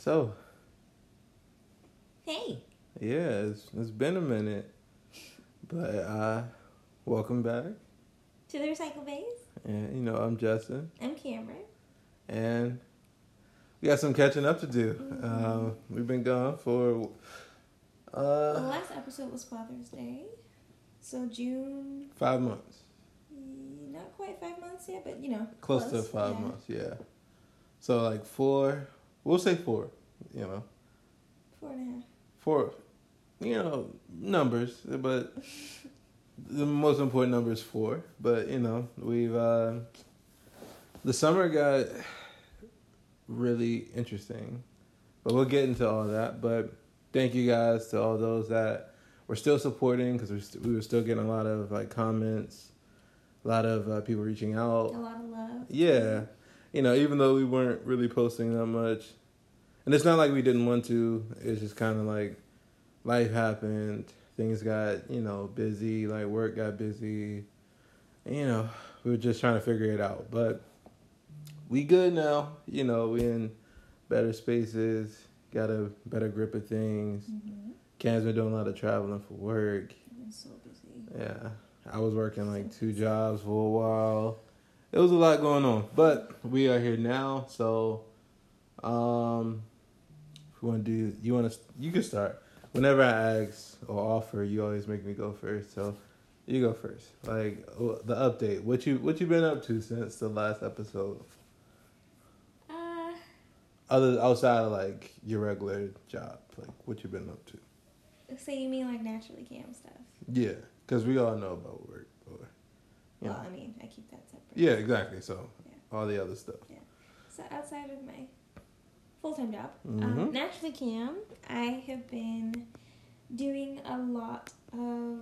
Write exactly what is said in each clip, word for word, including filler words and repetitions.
So, Hey. yeah, it's, it's been a minute, but uh, welcome back. To the Recycle Base. And, you know, I'm Justin. I'm Cameron. And we got some catching up to do. Mm-hmm. Uh, we've been gone for... Uh, the last episode was Father's Day. So June... Five months. Not quite five months yet, but, you know. Close, close. to five yeah. months, yeah. So, like, four... We'll say four, you know. Four and a half. Four, you know, numbers, but the most important number is four. But, you know, we've, uh, the summer got really interesting, but we'll get into all that. But thank you guys to all those that were still supporting, because we, st- we were still getting a lot of, like, comments, a lot of uh, people reaching out. A lot of love. Yeah. You know, even though we weren't really posting that much. And it's not like we didn't want to. It's just kind of like life happened. Things got, you know, busy. Like work got busy. And, you know, we were just trying to figure it out. But we good now. You know, we in better spaces. Got a better grip of things. Mm-hmm. Cam's been doing a lot of traveling for work. I've been so busy. Yeah. I was working like two jobs for a while. It was a lot going on. But we are here now. So, um... you want to do? You want to? You can start. Whenever I ask or offer, you always make me go first. So, you go first. Like the update. What you What you been up to since the last episode? Uh. Other outside of like your regular job, like what you been up to? So you mean like naturally cam stuff? Yeah, because we all know about work. Or, Well, know. I mean, I keep that separate. Yeah, exactly. So yeah. all the other stuff. Yeah. So outside of my full-time job, Mm-hmm. um, naturally cam, I have been doing a lot of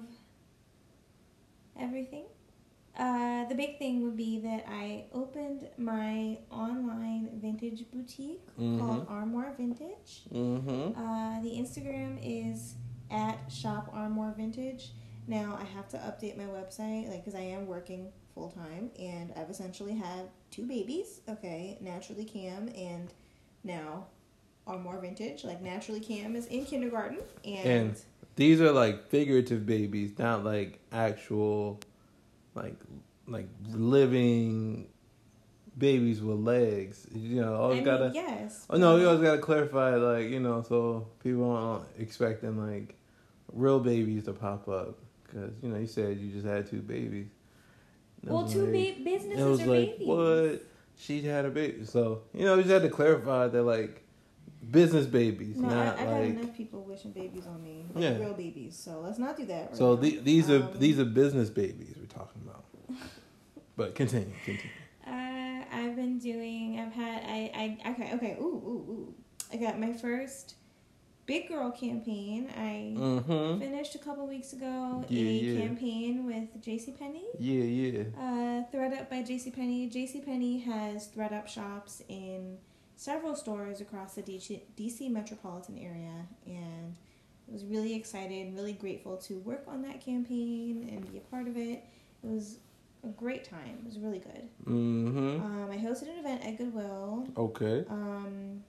everything. Uh, the big thing would be that I opened my online vintage boutique Mm-hmm. called Armour Vintage. Mm-hmm. Uh, the Instagram is at Shop Armour Vintage. Now I have to update my website, like, because I am working full time, and I've essentially had two babies. Okay, Naturally Cam and now Armour Vintage. Like, Naturally Cam is in kindergarten, and, And these are like figurative babies, not like actual, like like living babies with legs. You know, always I mean, gotta. yes. Oh no, we always gotta clarify, like, you know, so people aren't expecting like real babies to pop up, because you know you said you just had two babies. It Well, was two like- ba- businesses It was are like, babies. what? She had a baby, so you know, we just had to clarify that, like, business babies, No, not I, I got like. enough people wishing babies on me, like Yeah. real babies. So let's not do that. Right So now. the, these are Um, these are business babies we're talking about. But continue, continue. Uh, I've been doing. I've had. I. I. Okay. Okay. Ooh. Ooh. Ooh. I got my first big girl campaign. I Mm-hmm. finished a couple weeks ago Yeah, a yeah. campaign with JCPenney. Yeah, yeah. Uh, ThreadUp by JCPenney. JCPenney has ThreadUp shops in several stores across the D C, D C metropolitan area, and I was really excited and really grateful to work on that campaign and be a part of it. It was a great time. It was really good. Mm-hmm. Um, I hosted an event at Goodwill. Okay. Um,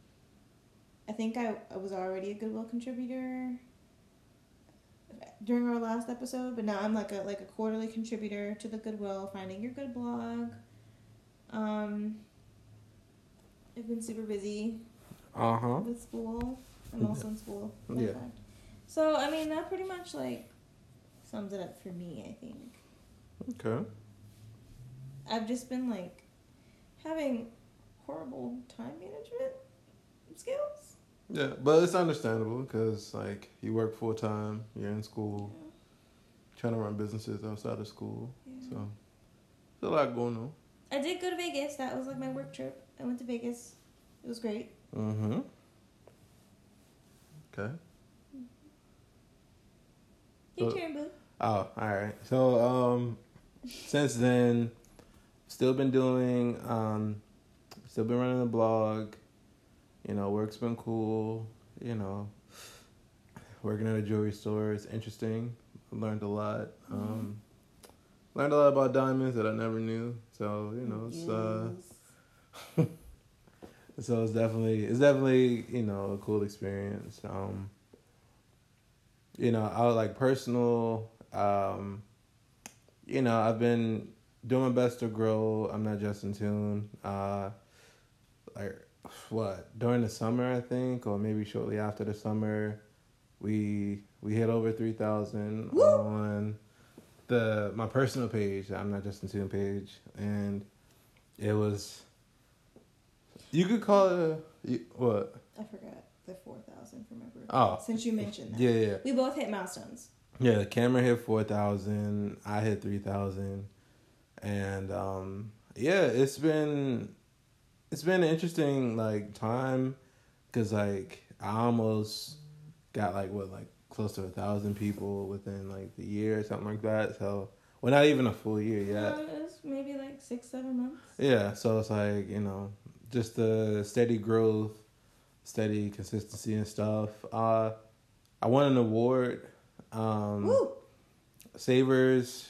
I think I, I was already a Goodwill contributor during our last episode, but now I'm like a like a quarterly contributor to the Goodwill Finding Your Good blog. Um, I've been super busy Uh-huh. with school. I'm also in school. fun Yeah. fact. So I mean that pretty much like sums it up for me, I think. Okay. I've just been like having horrible time management skills. Yeah, but it's understandable because, like, you work full time, you're in school, Yeah. trying to run businesses outside of school. Yeah. So, there's a lot going on. I did go to Vegas. That was like my work trip. I went to Vegas. It was great. Mm-hmm. Okay. Your So- turn, boo. Oh, all right. So, um, since then, still been doing, um, still been running the blog. You know, work's been cool. You know, working at a jewelry store is interesting. Learned a lot. Um, learned a lot about diamonds that I never knew. So, you know, it's uh, So it's definitely it's definitely you know a cool experience. Um, you know, I was like personal. Um, you know, I've been doing my best to grow. I'm not just in tune. Uh, like what during the summer, I think, or maybe shortly after the summer, we we hit over three thousand on the my personal page. I'm not just in tune page, and it was. You could call it a, you- what? I forgot the four thousand for my birthday. Oh, Since you mentioned that. Yeah, yeah. We both hit milestones. Yeah, the camera hit four thousand. I hit three thousand, and um, yeah, it's been it's been an interesting like time, cause like I almost got like what like close to a thousand people within like the year or something like that. So well, not even a full year yet. Uh, it's maybe like six, seven months. Yeah, so it's like you know just the steady growth, steady consistency and stuff. Uh, I won an award. Um, Woo! Savers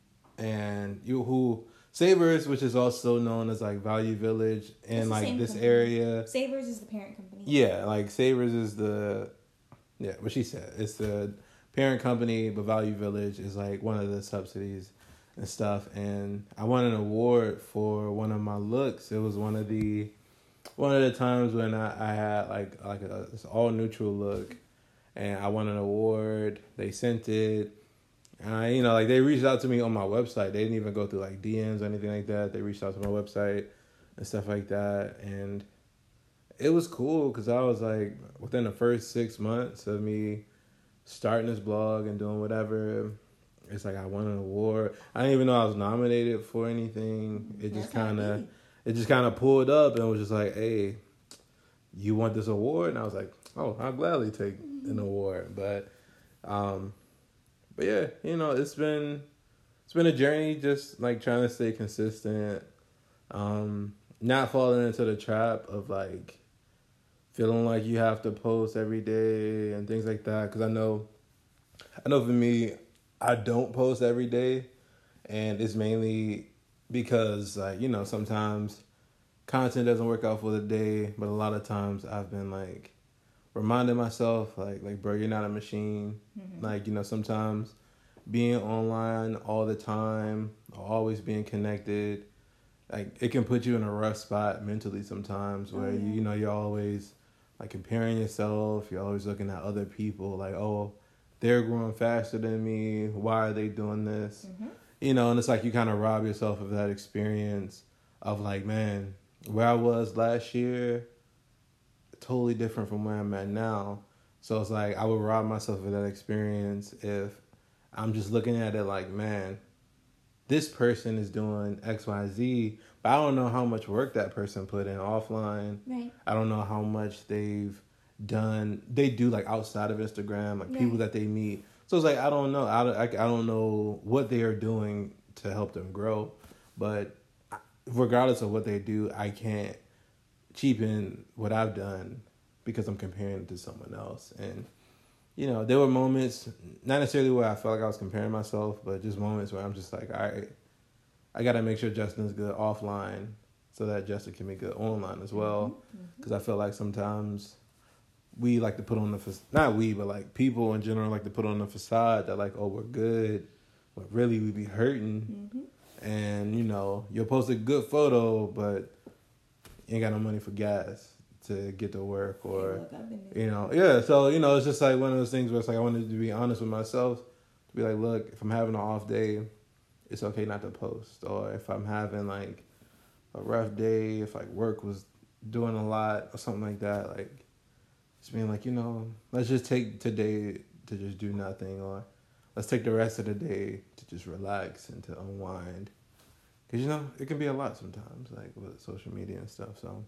and you who Savers, which is also known as like Value Village in It's the like same this company. area. Savers is the parent company. Yeah, like Savers is the yeah, what she said. It's the parent company, but Value Village is like one of the subsidies and stuff. And I won an award for one of my looks. It was one of the one of the times when I, I had like like a this all neutral look, and I won an award. They sent it. And I, you know, like they reached out to me on my website. They didn't even go through like D Ms or anything like that. They reached out to my website and stuff like that. And it was cool because I was like, within the first six months of me starting this blog and doing whatever, it's like I won an award. I didn't even know I was nominated for anything. It just kind of, it just kind of pulled up and was just like, hey, you want this award? And I was like, oh, I'll gladly take an award. But, um, But yeah, you know, it's been it's been a journey just like trying to stay consistent. Um, not falling into the trap of like feeling like you have to post every day and things like that. Cause I know I know for me, I don't post every day, and it's mainly because like, you know, sometimes content doesn't work out for the day, but a lot of times I've been like reminding myself like like bro, you're not a machine. Mm-hmm. Like, you know, sometimes being online all the time, always being connected, like it can put you in a rough spot mentally sometimes where oh, yeah. you, you know, you're always like comparing yourself, you're always looking at other people like, oh, they're growing faster than me, why are they doing this? Mm-hmm. You know, and it's like you kind of rob yourself of that experience of like, man, where I was last year, totally different from where I'm at now. So it's like I would rob myself of that experience if I'm just looking at it like, man, this person is doing X, Y, Z, but I don't know how much work that person put in offline. Right. I don't know how much they've done. They do like outside of Instagram, like right. people that they meet. So it's like, I don't know. I, I, I don't know what they are doing to help them grow. But regardless of what they do, I can't cheapen what I've done because I'm comparing it to someone else. And, you know, there were moments, not necessarily where I felt like I was comparing myself, but just moments where I'm just like, all right, I got to make sure Justin's good offline so that Justin can be good online as well. Because mm-hmm. I feel like sometimes we like to put on the, fa- not we, but like people in general like to put on the facade that like, oh, we're good, but really we be hurting. Mm-hmm. And, you know, you'll post a good photo, but you ain't got no money for gas to get to work or, look, you know, yeah. So, you know, it's just like one of those things where it's like I wanted to be honest with myself, to be like, look, if I'm having an off day, it's okay not to post. Or if I'm having like a rough day, if like work was doing a lot or something like that, like just being like, you know, let's just take today to just do nothing, or let's take the rest of the day to just relax and to unwind. Because, you know, it can be a lot sometimes, like with social media and stuff. So,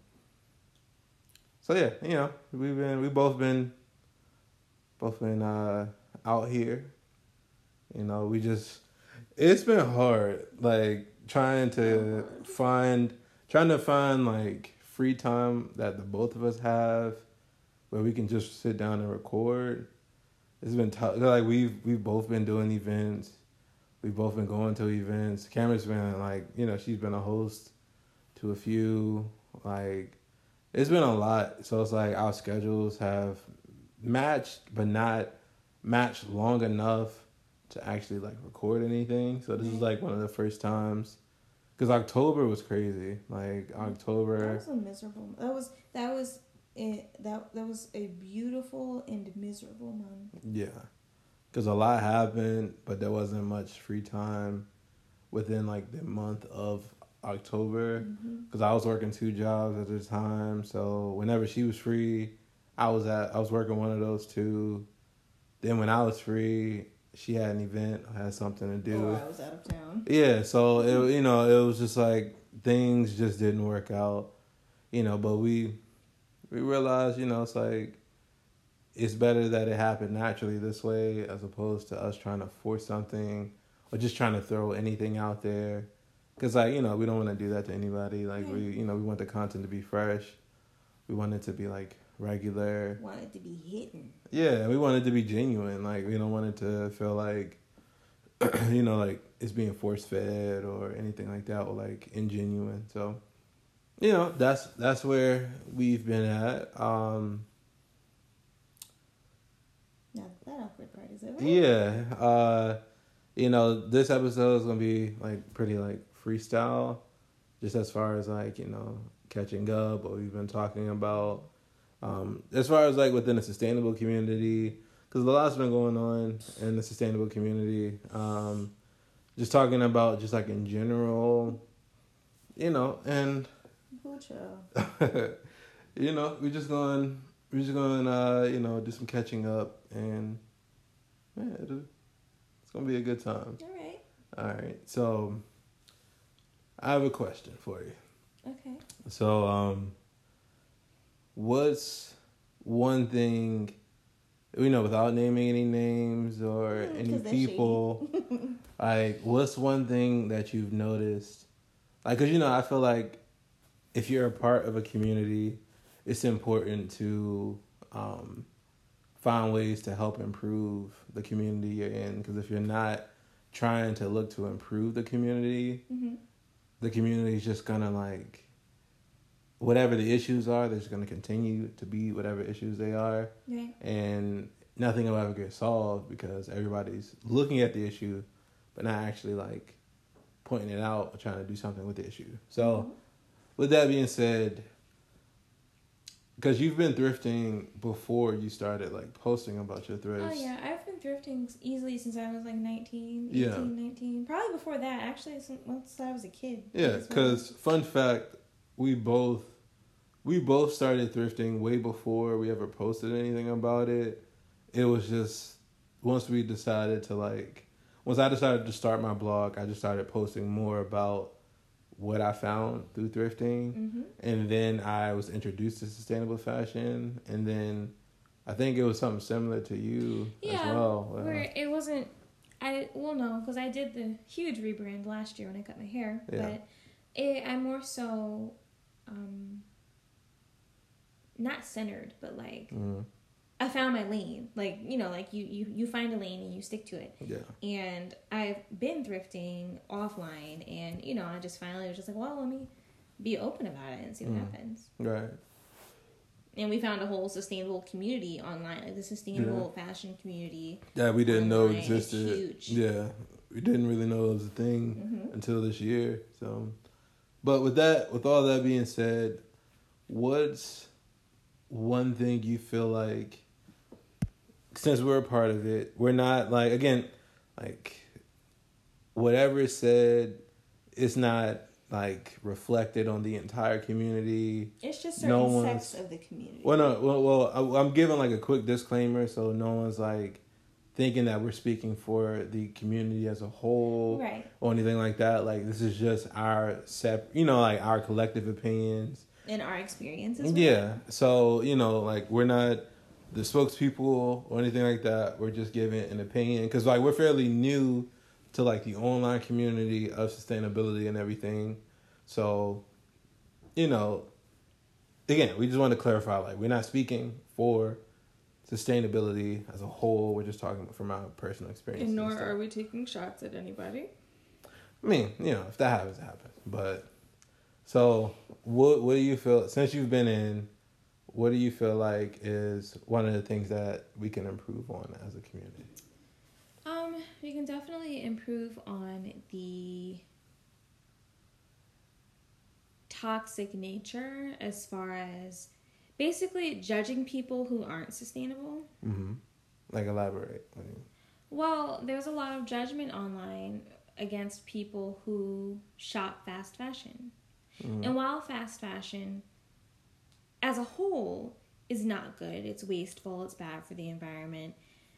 so yeah, you know, we've been, we both been, both been uh, out here. You know, we just, it's been hard, like trying to find, trying to find like free time that the both of us have where we can just sit down and record. It's been tough. Like we've, we've both been doing events. We've both been going to events. Cameron's been like, you know, she's been a host to a few. Like, it's been a lot. So it's like our schedules have matched, but not matched long enough to actually like record anything. So this is like one of the first times, because October was crazy. Like October, That was a miserable. That was that was it. That that was a beautiful and miserable month. yeah, because a lot happened, but there wasn't much free time within like the month of October, because I was working two jobs at the time. So whenever she was free, I was at I was working one of those two. Then when I was free, she had an event, had something to do. Or I was out of town. Yeah, so it you know it was just like things just didn't work out, you know. But we we realized, you know, it's like it's better that it happened naturally this way as opposed to us trying to force something or just trying to throw anything out there. Because, like, you know, we don't want to do that to anybody. Like, we, you know, we want the content to be fresh. We want it to be, like, regular. Want it to be hidden. Yeah, we want it to be genuine. Like, we don't want it to feel like, you know, like it's being force-fed or anything like that, or, like, ingenuine. So, you know, that's that's where we've been at. Um, Now, that awkward part is over. yeah. Uh, you know, this episode is going to be, like, pretty, like, freestyle, just as far as like, you know, catching up, what we've been talking about, um as far as like within the sustainable community, because a lot's been going on in the sustainable community, um just talking about just like in general, you know, and you know, we just going we're just going uh you know, do some catching up, and man, it's gonna be a good time. All right. All right, so I have a question for you. Okay. So, um, what's one thing, you know, without naming any names or mm, any people, like, what's one thing that you've noticed? Like, because, you know, I feel like if you're a part of a community, it's important to um, find ways to help improve the community you're in. Because if you're not trying to look to improve the community, mm-hmm. the community is just gonna like, whatever the issues are, they're just gonna continue to be whatever issues they are, right. And nothing will ever get solved because everybody's looking at the issue, but not actually like pointing it out or trying to do something with the issue. So, mm-hmm. with that being said, because you've been thrifting before you started like posting about your thrifts. Oh yeah, I've been thrifting easily since I was like nineteen, eighteen, yeah. nineteen. Probably before that, actually, since once I was a kid. Yeah, because fun fact, we both we both started thrifting way before we ever posted anything about it. It was just once we decided to like, once I decided to start my blog, I just started posting more about what I found through thrifting, mm-hmm. and then I was introduced to sustainable fashion, and then I think it was something similar to you yeah, as well. Yeah, where it wasn't, I well no, because I did the huge rebrand last year when I cut my hair, yeah. but it, I more so, um, not centered, but like. Mm-hmm. I found my lane. Like, you know, like you, you, you find a lane and you stick to it. Yeah. And I've been thrifting offline, and, you know, I just finally was just like, well, let me be open about it and see what mm. happens. Right. And we found a whole sustainable community online, like the sustainable yeah. fashion community. Yeah, we didn't online. know existed. It's huge. Yeah. We didn't really know it was a thing mm-hmm. until this year. So, but with that, with all that being said, what's one thing you feel like, since we're a part of it, we're not like, again, like whatever is said, it's not like reflected on the entire community. It's just certain no sects of the community. Well, no, well, well, I'm giving like a quick disclaimer so no one's like thinking that we're speaking for the community as a whole, right, or anything like that. Like, this is just our sep, you know, like our collective opinions and our experiences. Yeah, so you know, like we're not the spokespeople or anything like that. We're just giving an opinion because like we're fairly new to like the online community of sustainability and everything. So, you know, again, we just want to clarify, like we're not speaking for sustainability as a whole. We're just talking from our personal experience. And nor and are we taking shots at anybody. I mean, you know, if that happens, it happens. But So, what what do you feel since you've been in? What do you feel like is one of the things that we can improve on as a community? Um, we can definitely improve on the toxic nature as far as basically judging people who aren't sustainable. Mm-hmm. Like elaborate. Well, there's a lot of judgment online against people who shop fast fashion. Mm-hmm. And while fast fashion as a whole is not good, it's wasteful, it's bad for the environment.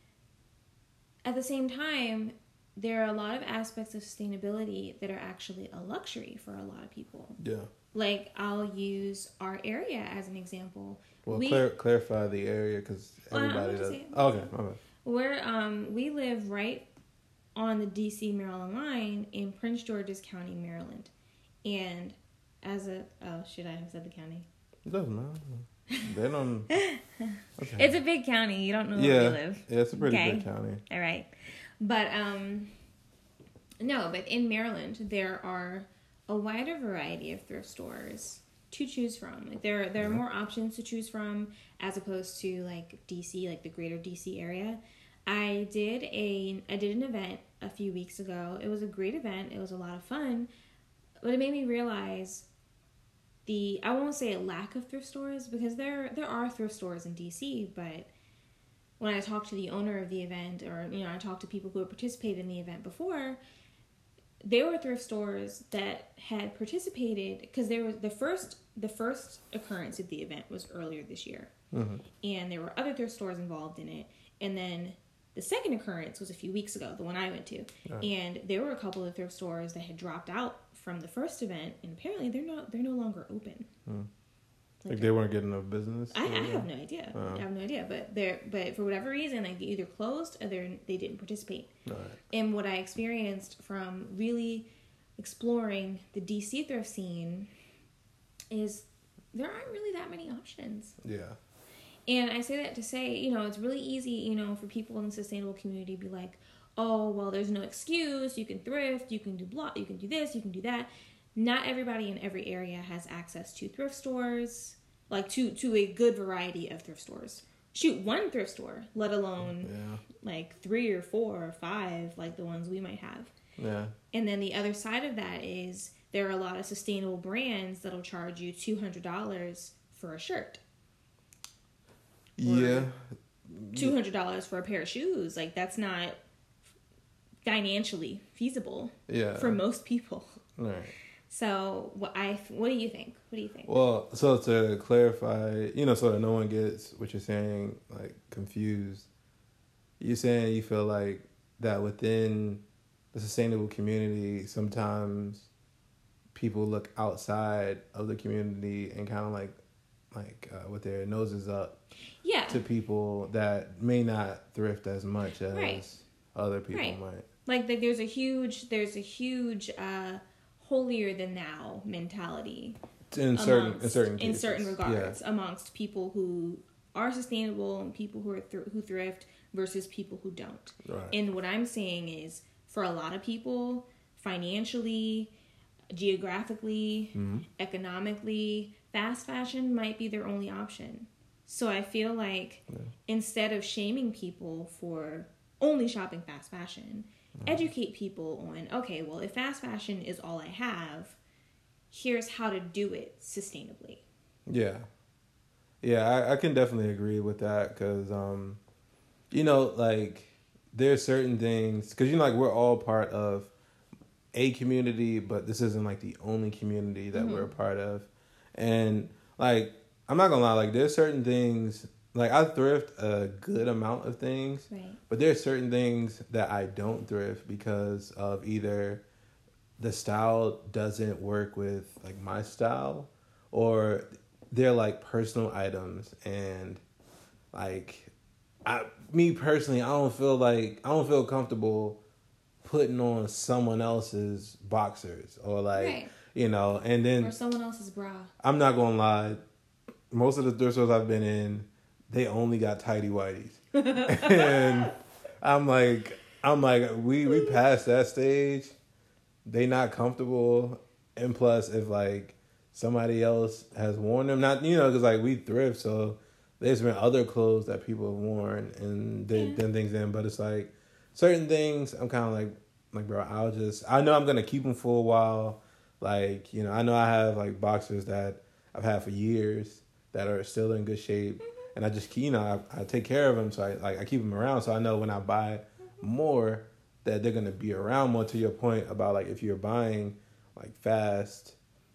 At the same time, there are a lot of aspects of sustainability that are actually a luxury for a lot of people. Yeah. Like, I'll use our area as an example. Well, we, clar- clarify the area because everybody well, does. Say, oh, okay, okay. We're, um, we live right on the D C Maryland line in Prince George's County, Maryland. And as a, oh, should I have said the county? It doesn't matter. They don't. Okay. It's a big county. You don't know yeah. where you live. Yeah, it's a pretty okay. big county. All right. But, um, no, but in Maryland, there are a wider variety of thrift stores to choose from. Like there, there are more options to choose from as opposed to like D C, like the greater D C area. I did a, I did an event a few weeks ago. It was a great event. It was a lot of fun, but it made me realize the, I won't say a lack of thrift stores because there, there are thrift stores in D C, but when I talked to the owner of the event, or, you know, I talked to people who had participated in the event before, there were thrift stores that had participated because there was the first the first occurrence of the event was earlier this year, mm-hmm. and there were other thrift stores involved in it. And then the second occurrence was a few weeks ago, the one I went to, right. And there were a couple of thrift stores that had dropped out from the first event, and apparently they're not they're no longer open. Mm. Like, like they weren't getting enough business. I, I have no idea. Uh, I have no idea. But they're but for whatever reason, like they either closed or they they didn't participate. Right. And what I experienced from really exploring the D C thrift scene is there aren't really that many options. Yeah. And I say that to say, you know, it's really easy, you know, for people in the sustainable community to be like, oh, well, there's no excuse. You can thrift. You can do block. You can do this. You can do that. Not everybody in every area has access to thrift stores, like to, to a good variety of thrift stores. Shoot, one thrift store, let alone yeah. like three or four or five, like the ones we might have. Yeah. And then the other side of that is there are a lot of sustainable brands that'll charge you two hundred dollars for a shirt. Yeah. two hundred dollars for a pair of shoes. Like, that's not financially feasible yeah. for most people. Right. So, what I what do you think? What do you think? Well, so to clarify, you know, so that no one gets what you're saying, like, confused, you're saying you feel like that within the sustainable community, sometimes people look outside of the community and kind of like, like uh, with their noses up yeah. to people that may not thrift as much as right. other people right. might. Like, like there's a huge, there's a huge, uh, holier than thou mentality in amongst, certain in certain in cases. certain regards yeah. amongst people who are sustainable and people who are thr- who thrift versus people who don't. Right. And what I'm saying is, for a lot of people, financially, geographically, mm-hmm. economically, fast fashion might be their only option. So I feel like yeah. instead of shaming people for only shopping fast fashion, educate people on, okay, well, if fast fashion is all I have, here's how to do it sustainably. Yeah. Yeah, I, I can definitely agree with that because, um, you know, like, there's certain things, because, you know, like, we're all part of a community, but this isn't, like, the only community that mm-hmm. we're a part of. And, like, I'm not going to lie, like, there's certain things... Like, I thrift a good amount of things, right. but there are certain things that I don't thrift because of either the style doesn't work with, like, my style, or they're, like, personal items, and, like, I, me personally, I don't feel like, I don't feel comfortable putting on someone else's boxers, or, like, right. you know, and then... Or someone else's bra. I'm not gonna lie, most of the thrift stores I've been in, they only got tighty whities. And I'm like, I'm like, we, we passed that stage. They not comfortable. And plus, if like somebody else has worn them. Not, you know, because like we thrift, so there's been other clothes that people have worn and they Yeah. done things in. But it's like certain things, I'm kind of like, like bro, I'll just, I know I'm gonna keep them for a while. Like, you know, I know I have like boxers that I've had for years that are still in good shape, mm-hmm. and I just, you know, I, I take care of them, so I like I keep them around, so I know when I buy mm-hmm. more that they're gonna be around more. To your point about like if you're buying like fast,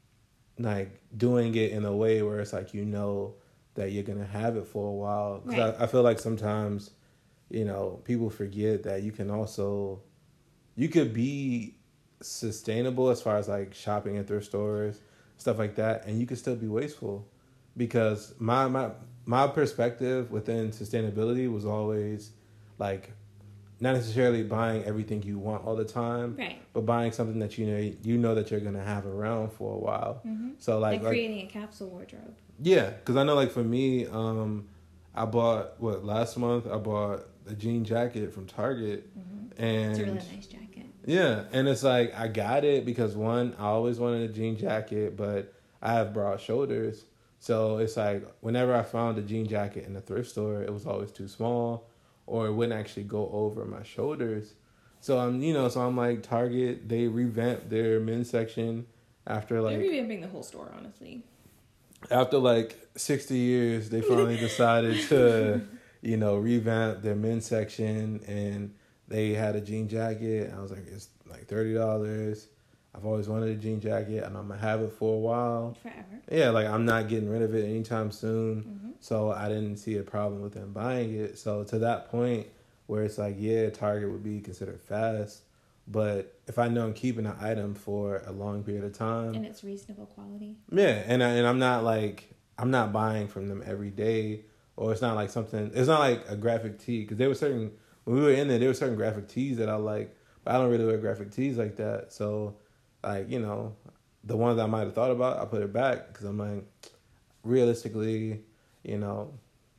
like doing it in a way where it's like you know that you're gonna have it for a while. Because right. I, I feel like sometimes, you know, people forget that you can also, you could be sustainable as far as like shopping at thrift stores, stuff like that, and you can still be wasteful. Because my my my perspective within sustainability was always like not necessarily buying everything you want all the time, right? But buying something that you know you know that you're gonna have around for a while. Mm-hmm. So like, like creating like, a capsule wardrobe. Yeah, because I know like for me, um, I bought what last month I bought a jean jacket from Target, mm-hmm. and it's a really nice jacket. Yeah, and it's like I got it because one, I always wanted a jean jacket, but I have broad shoulders. So it's like whenever I found a jean jacket in a thrift store, it was always too small or it wouldn't actually go over my shoulders. So I'm, you know, so I'm like Target, they revamped their men's section after like... They're revamping the whole store, honestly. After like sixty years, they finally decided to, you know, revamp their men's section, and they had a jean jacket. I was like, it's like thirty dollars. I've always wanted a jean jacket, and I'm going to have it for a while. Forever. Yeah, like I'm not getting rid of it anytime soon. Mm-hmm. So I didn't see a problem with them buying it. So to that point where it's like, yeah, Target would be considered fast. But if I know I'm keeping an item for a long period of time. And it's reasonable quality. Yeah, and, I, and I'm not like, I'm not buying from them every day. Or it's not like something, it's not like a graphic tee. Because there were certain, when we were in there, there were certain graphic tees that I like. But I don't really wear graphic tees like that. So... Like, you know, the ones I might have thought about, I put it back because I'm like, realistically, you know,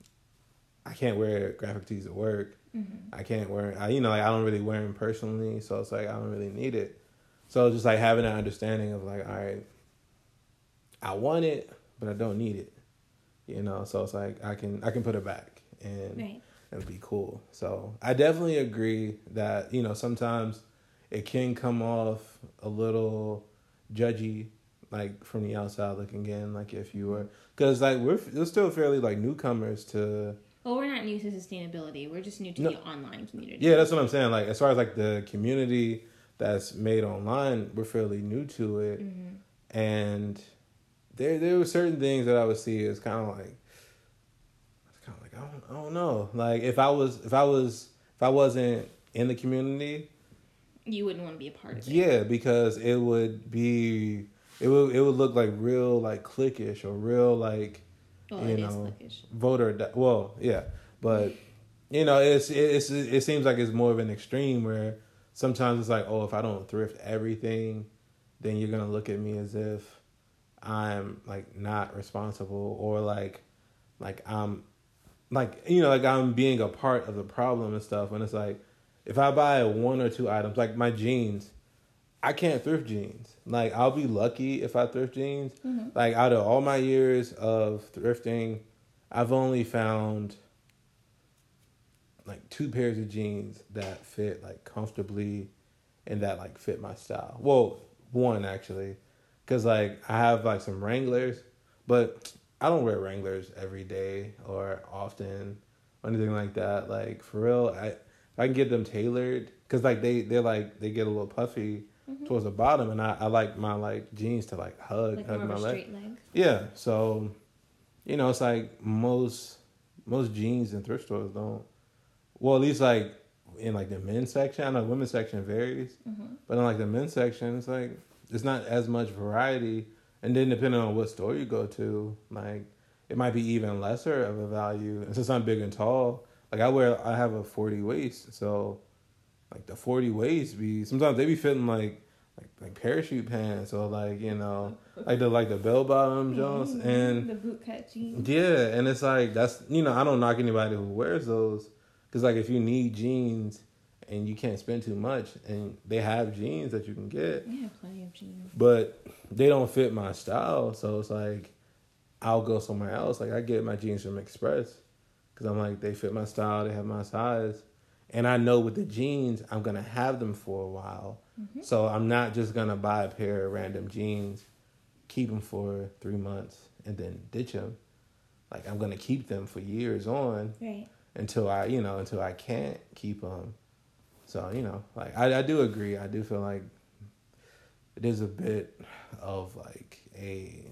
I can't wear graphic tees at work. Mm-hmm. I can't wear, I, you know, like I don't really wear them personally. So it's like, I don't really need it. So just like having that understanding of like, all right, I want it, but I don't need it. You know, so it's like, I can, I can put it back and right. It'll be cool. So I definitely agree that, you know, sometimes it can come off a little judgy, like from the outside looking in, like if you were, because like we're, we're still fairly like newcomers to. Well, we're not new to sustainability. We're just new to no, the online community. Yeah, that's what I'm saying. Like as far as like the community that's made online, we're fairly new to it, mm-hmm. and there there were certain things that I would see as kind of like, it's kind of like I don't I don't know. Like if I was if I was if I wasn't in the community. You wouldn't want to be a part of it. Yeah, because it would be, it would it would look like real like cliquish or real like, well, you it know, is cliquish. voter. Well, yeah, but you know, it's it's it seems like it's more of an extreme where sometimes it's like, oh, if I don't thrift everything, then you're gonna look at me as if I'm like not responsible or like like I'm like you know like I'm being a part of the problem and stuff. When it's like, if I buy one or two items, like my jeans, I can't thrift jeans. Like, I'll be lucky if I thrift jeans. Mm-hmm. Like, out of all my years of thrifting, I've only found, like, two pairs of jeans that fit, like, comfortably and that, like, fit my style. Well, one, actually. Because, like, I have, like, some Wranglers, but I don't wear Wranglers every day or often or anything like that. Like, for real, I... I can get them tailored because like they they're like they get a little puffy mm-hmm. towards the bottom, and I, I like my like jeans to like hug like hug more my of a leg. straight leg. Yeah, so you know it's like most most jeans in thrift stores don't. Well, at least like in like the men's section, I know women's section varies, mm-hmm. but in like the men's section, it's like it's not as much variety, and then depending on what store you go to, like it might be even lesser of a value. And since I'm big and tall. Like I wear, I have a forty waist, so like the forty waist be sometimes they be fitting like like like parachute pants or like you know like the like the bell bottom Jones mm-hmm. and the boot cut jeans. Yeah, and it's like that's you know I don't knock anybody who wears those because like if you need jeans and you can't spend too much. And they have jeans that you can get. We have plenty of jeans. But they don't fit my style. So it's like, I'll go somewhere else. Like, I get my jeans from Express. Because I'm like, they fit my style. They have my size. And I know with the jeans, I'm going to have them for a while. Mm-hmm. So I'm not just going to buy a pair of random jeans, keep them for three months, and then ditch them. Like, I'm going to keep them for years on. Right. Until I, you know, until I can't keep them. So, you know, like, I, I do agree. I do feel like it is a bit of, like, a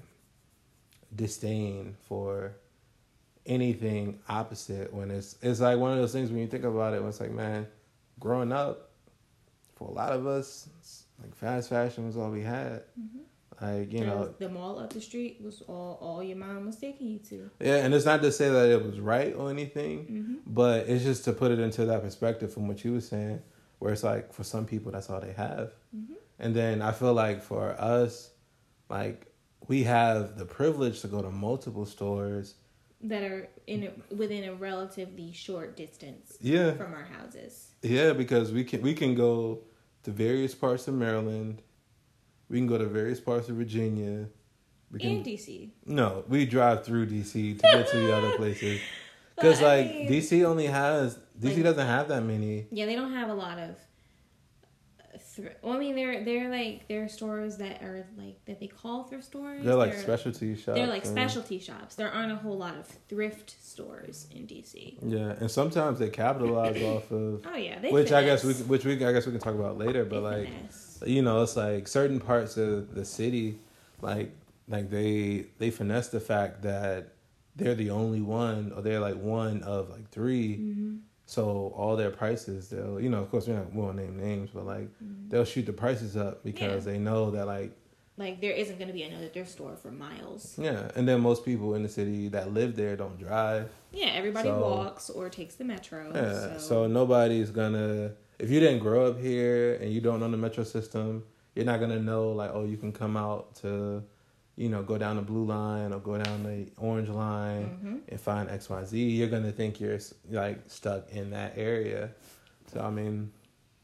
disdain for anything opposite when it's, it's like one of those things when you think about it, when it's like, man, growing up, for a lot of us, like, fast fashion was all we had. Mm-hmm. Like, you and know, the mall up the street was all, all your mom was taking you to. Yeah, and it's not to say that it was right or anything, mm-hmm. but it's just to put it into that perspective from what you were saying, where it's like, for some people, that's all they have. Mm-hmm. And then I feel like for us, like, we have the privilege to go to multiple stores that are in a, within a relatively short distance yeah. from our houses. Yeah, because we can we can go to various parts of Maryland. We can go to various parts of Virginia. We can, and D C. No, we drive through D C to get to the other places. Because, like, mean, D C only has... D C like, doesn't have that many. Yeah, they don't have a lot of... Thr- well, I mean, they're, they're like... They're stores that are, like... That they call thrift stores. They're, like, they're, specialty shops. They're, like, specialty shops. There aren't a whole lot of thrift stores in D C. Yeah, and sometimes they capitalize off of... Oh, yeah. They which finesse. I guess we Which we I guess we can talk about later, but, they like... Finesse. You know, it's like certain parts of the city, like like they they finesse the fact that they're the only one, or they're like one of like three. Mm-hmm. So all their prices, they'll, you know, of course we're not we won't name names, but like mm-hmm. they'll shoot the prices up because yeah. they know that like like there isn't going to be another thrift store for miles. Yeah, and then most people in the city that live there don't drive. Yeah, everybody so, walks or takes the metro. Yeah, so, so nobody's gonna. If you didn't grow up here and you don't know the metro system, you're not going to know, like, oh, you can come out to, you know, go down the blue line or go down the orange line mm-hmm. and find X Y Z. You're going to think you're, like, stuck in that area. So, I mean,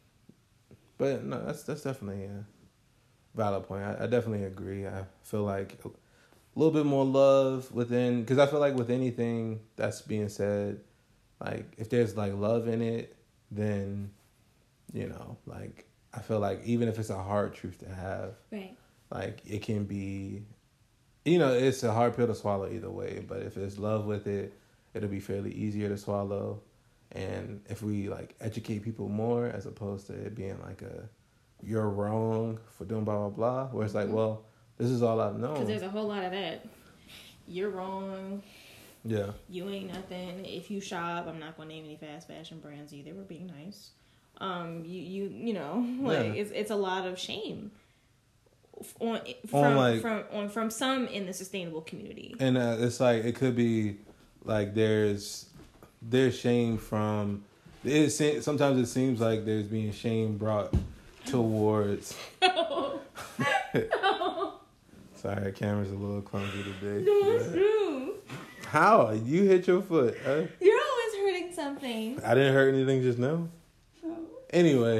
but no, that's that's definitely a valid point. I, I definitely agree. I feel like a little bit more love within, because I feel like with anything that's being said, like, if there's, like, love in it, then... You know, like, I feel like even if it's a hard truth to have, right? Like, it can be, you know, it's a hard pill to swallow either way. But if there's love with it, it'll be fairly easier to swallow. And if we, like, educate people more as opposed to it being like a, you're wrong for doing blah, blah, blah, where it's like, mm-hmm. well, this is all I've known. Because there's a whole lot of that. You're wrong. Yeah. You ain't nothing. If you shop, I'm not going to name any fast fashion brands either. We're being nice. Um, you, you, you know, like yeah. it's, it's a lot of shame on, from, on like, from, on, from some in the sustainable community. And uh, it's like, it could be like, there's, there's shame from, it, sometimes it seems like there's being shame brought towards. No. No. Sorry, the camera's a little clumsy today. No, it's true. How? You hit your foot. Huh? You're always hurting something. I didn't hurt anything just now. Anyway,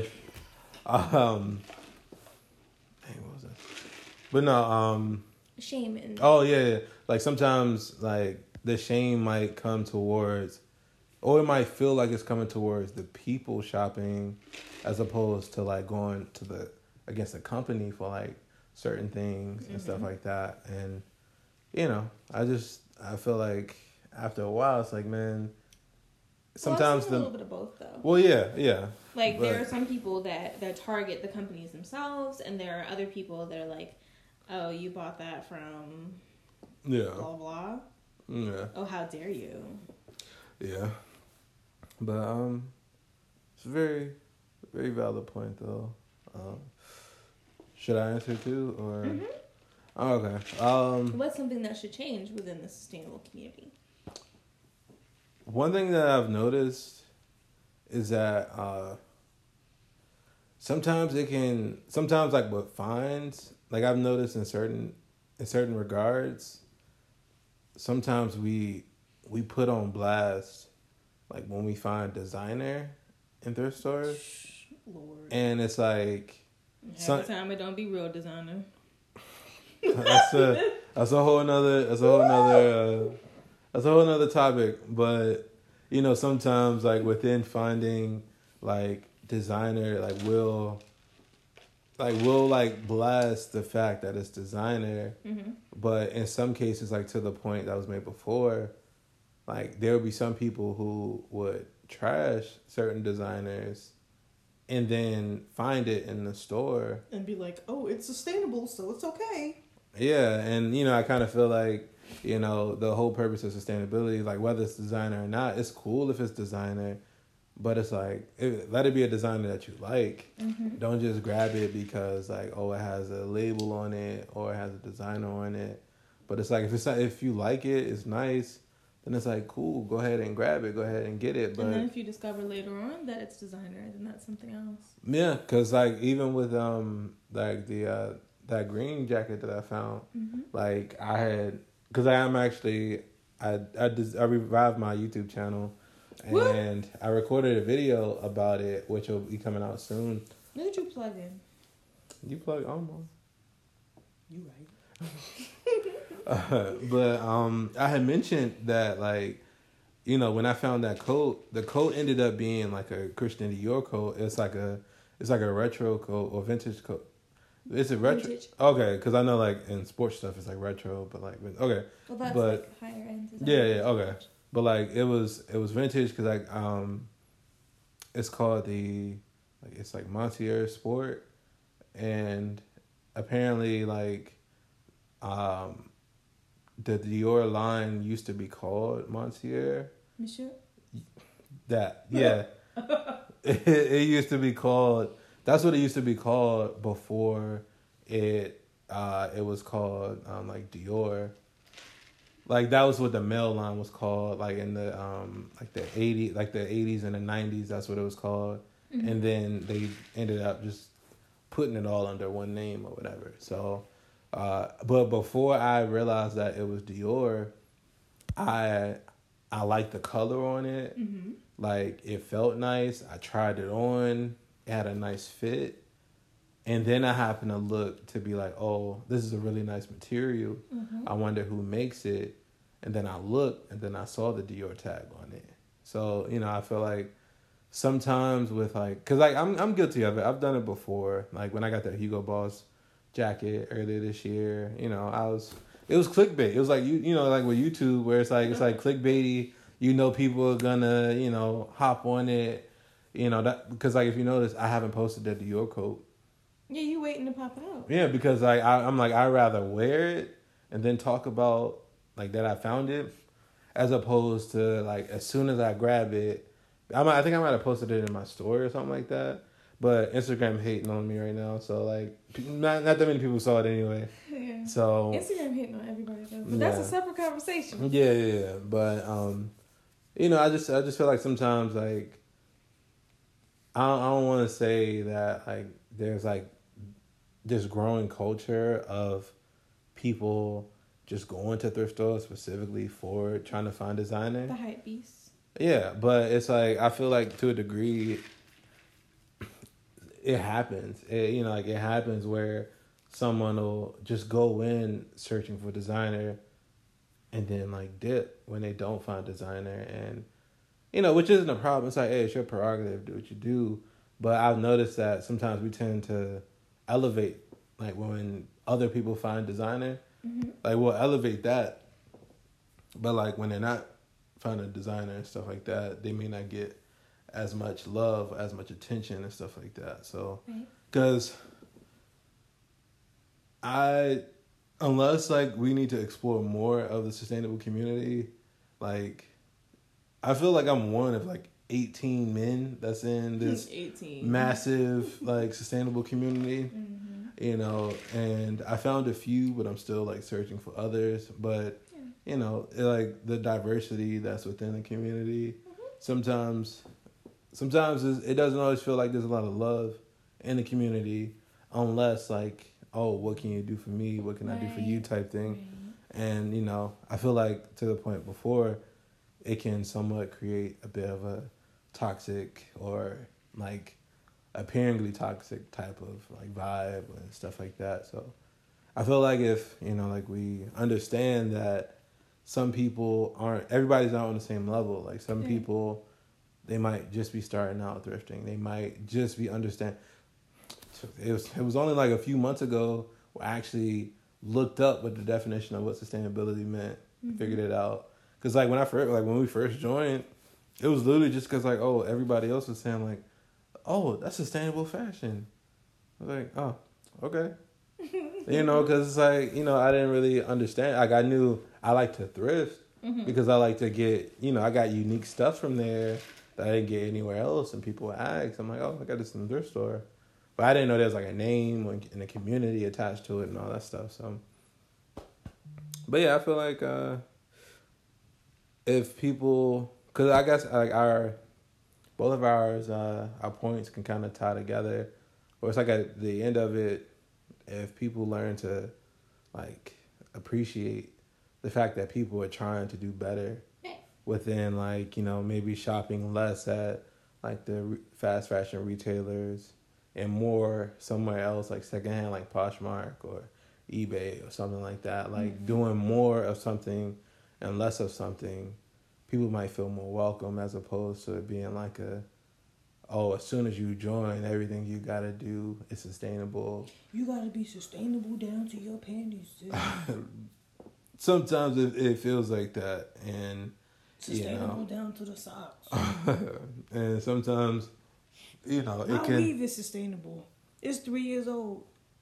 um, hey, what was that? But no, um, shame. And- oh yeah, yeah, like sometimes like the shame might come towards, or it might feel like it's coming towards the people shopping, as opposed to like going to the against the company for like certain things and mm-hmm. stuff like that. And you know, I just I feel like after a while, it's like, man. Sometimes well, the a little bit of both though. Well, yeah, yeah. Like, but there are some people that, that target the companies themselves, and there are other people that are like, oh, you bought that from yeah. blah, blah. Yeah. Oh, how dare you? Yeah. But, um, it's a very, very valid point, though. Um, should I answer too, or? Mm-hmm. Oh, okay. Um, What's something that should change within the sustainable community? One thing that I've noticed is that uh, sometimes it can, sometimes like with fines, like I've noticed in certain in certain regards, sometimes we we put on blast, like when we find designer in thrift stores, Lord. and it's like Half some, the time it don't be real designer. that's a that's a whole nother that's a whole nother uh, that's a whole nother topic. But you know, sometimes like within finding like designer, like will like will like blast the fact that it's designer, mm-hmm. but in some cases, like to the point that was made before, like there would be some people who would trash certain designers and then find it in the store and be like, oh, it's sustainable, so it's okay. Yeah, and you know, I kind of feel like, you know, the whole purpose of sustainability, like whether it's designer or not, it's cool if it's designer, but it's like it, let it be a designer that you like. Mm-hmm. Don't just grab it because like, oh, it has a label on it or it has a designer on it. But it's like if it's not, if you like it, it's nice. Then it's like cool. Go ahead and grab it. Go ahead and get it. But and then if you discover later on that it's designer, then that's something else. Yeah, because like even with um like the uh, that green jacket that I found, mm-hmm. like I had because I am actually I I just I revived my YouTube channel, and what? I recorded a video about it, which will be coming out soon. Who did you plug in? You plug almost. You right. uh, but um, I had mentioned that like, you know, when I found that coat, the coat ended up being like a Christian Dior coat. It's like a it's like a retro coat or vintage coat. Is it retro? Vintage. Okay, because I know like in sports stuff it's like retro, but like okay. Well, that's but, like higher end. Yeah, yeah, okay. But like it was it was vintage because like um, it's called the like it's like Montier Sport, and apparently like um, the Dior line used to be called Montier. Monsieur. That yeah, it, it used to be called. That's what it used to be called before it uh, it was called um, like Dior. Like that was what the male line was called. Like in the um, like the eighties, like the eighties and the nineties. That's what it was called. Mm-hmm. And then they ended up just putting it all under one name or whatever. So, uh, but before I realized that it was Dior, I I liked the color on it. Mm-hmm. Like it felt nice. I tried it on. It had a nice fit. And then I happened to look to be like, oh, this is a really nice material. Mm-hmm. I wonder who makes it. And then I looked and then I saw the Dior tag on it. So, you know, I feel like sometimes with like, cause like I'm I'm guilty of it. I've done it before. Like when I got that Hugo Boss jacket earlier this year, you know, I was, it was clickbait. It was like, you you know, like with YouTube where it's like, it's like clickbaity. You know, people are gonna, you know, hop on it. You know, that because like if you notice, I haven't posted the Dior coat. Yeah, you waiting to pop it out. Yeah, because like I, I'm like I'd rather wear it and then talk about like that I found it, as opposed to like as soon as I grab it, I might, I think I might have posted it in my story or something like that. But Instagram hating on me right now, so like not not that many people saw it anyway. Yeah. So Instagram hating on everybody though, but yeah. that's a separate conversation. Yeah, yeah, yeah. But um, you know, I just I just feel like sometimes like I don't, I don't want to say that like there's like this growing culture of people just going to thrift stores specifically for trying to find designer. The hype beast. Yeah, but it's like I feel like to a degree it happens. It, you know, like it happens where someone will just go in searching for designer and then like dip when they don't find designer, and you know, which isn't a problem. It's like, hey, it's your prerogative, do what you do. But I've noticed that sometimes we tend to elevate, like when other people find designer, mm-hmm. like we'll elevate that. But like when they're not finding a designer and stuff like that, they may not get as much love, as much attention and stuff like that. So, because I, unless like we need to explore more of the sustainable community, like I feel like I'm one of like eighteen men that's in this eighteen massive like sustainable community, mm-hmm. you know, and I found a few, but I'm still like searching for others. But yeah. you know, it, like the diversity that's within the community, mm-hmm. sometimes, sometimes it doesn't always feel like there's a lot of love in the community, unless like, oh, what can you do for me? What can right. I do for you? Type thing, right. And you know, I feel like to the point before, it can somewhat create a bit of a toxic or like apparently toxic type of like vibe and stuff like that. So I feel like if, you know, like we understand that some people aren't, everybody's not on the same level. Like some Mm. people, they might just be starting out thrifting. They might just be understand. It was it was only like a few months ago where I actually looked up what the definition of what sustainability meant, Mm-hmm. figured it out. Cause like when I first like when we first joined, it was literally just cause like oh everybody else was saying like, oh that's sustainable fashion. I was like oh okay, you know, cause it's like you know I didn't really understand. Like I knew I like to thrift Mm-hmm. because I like to get you know I got unique stuff from there that I didn't get anywhere else, and people would ask. I'm like oh I got this in the thrift store. But I didn't know there was like a name and a community attached to it and all that stuff. So, but yeah, I feel like uh, if people, because I guess like our, both of ours, uh, our points can kind of tie together. Or it's like at the end of it, if people learn to like appreciate the fact that people are trying to do better within like, you know, maybe shopping less at like the re- fast fashion retailers and more somewhere else like secondhand like Poshmark or eBay or something like that. Like mm-hmm. doing more of something and less of something, people might feel more welcome as opposed to it being like a, oh, as soon as you join, everything you gotta do is sustainable. You gotta be sustainable down to your panties, dude. Sometimes it, it feels like that, and sustainable you know, down to the socks. and sometimes, you know, it My can. weave is sustainable. It's three years old.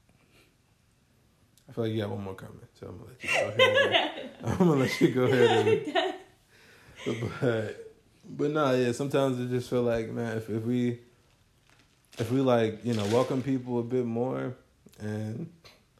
I feel like you have one more comment, so I'm gonna let you go ahead. And, I'm gonna let you go ahead. And, but, but no, yeah. Sometimes it just feel like, man, if if we, if we like, you know, welcome people a bit more, and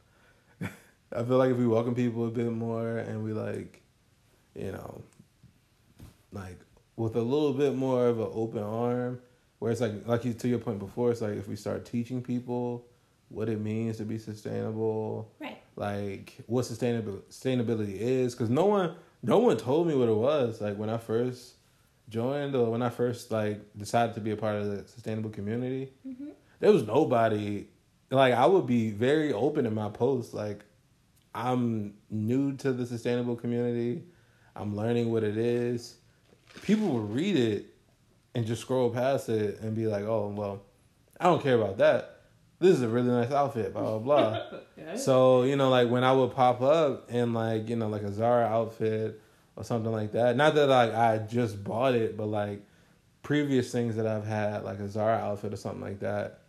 I feel like if we welcome people a bit more, and we like, you know, like with a little bit more of an open arm. Where it's like, like you, to your point before, it's like if we start teaching people what it means to be sustainable, right? Like what sustainability sustainability is, because no one, no one told me what it was. Like when I first joined, or when I first like decided to be a part of the sustainable community, mm-hmm. there was nobody. Like I would be very open in my posts. Like I'm new to the sustainable community. I'm learning what it is. People will read it and just scroll past it and be like, oh, well, I don't care about that. This is a really nice outfit, blah, blah, blah. Yeah. So, you know, like when I would pop up in like, you know, like a Zara outfit or something like that. Not that like I just bought it, but like previous things that I've had, like a Zara outfit or something like that.